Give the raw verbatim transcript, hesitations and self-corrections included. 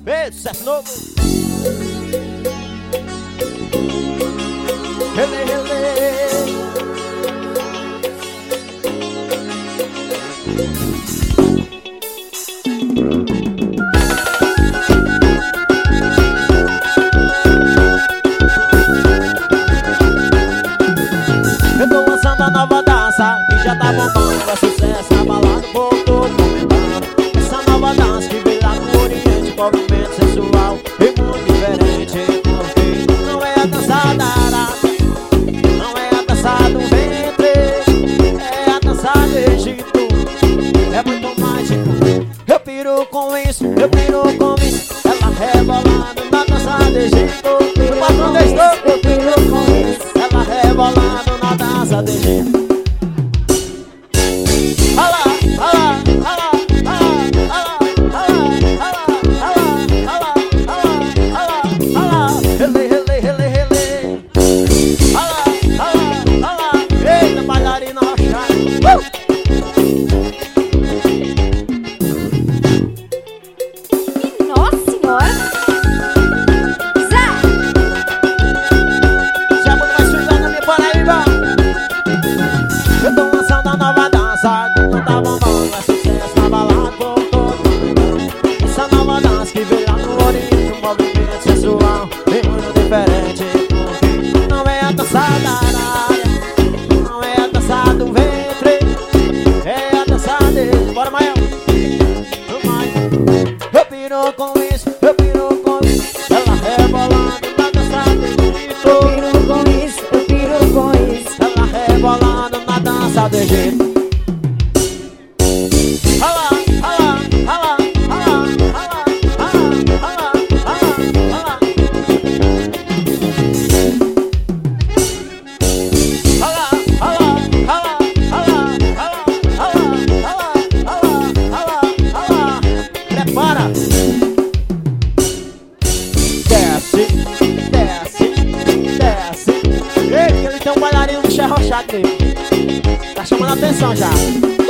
Ei, sucesso novo. Ele, ele. Eu tô lançando a nova dança que já tá bombando, é sucesso na balada, voltou comentando. Essa nova dança que veio lá do Oriente, movimento sensual e muito diferente. Porque não é a dança da Arábia, não é a dança do ventre, é a dança do Egito, é muito mágico. Eu piro com isso, eu piro com isso, ela rebolando na dança do Egito. O patrão da estou, eu piro com isso, ela rebolando na dança do Egito. Não tá bombando, é sucesso na balada por todo mundo. Essa nova dança que veio lá no Oriente, um movimento sensual e muito diferente. Porque não é a dança da Arábia, não é a dança do ventre, é a dança dele. Bora, Mael! Eu piro com isso, eu piro com isso, ela rebolando na dança do Egito. Eu piro com isso, eu piro com isso, ela rebolando na dança do Egito. Prepara! Desce, desce, desce. Ei, que ele tem um bailarino de xerrochado nele. Tá chamando a atenção já.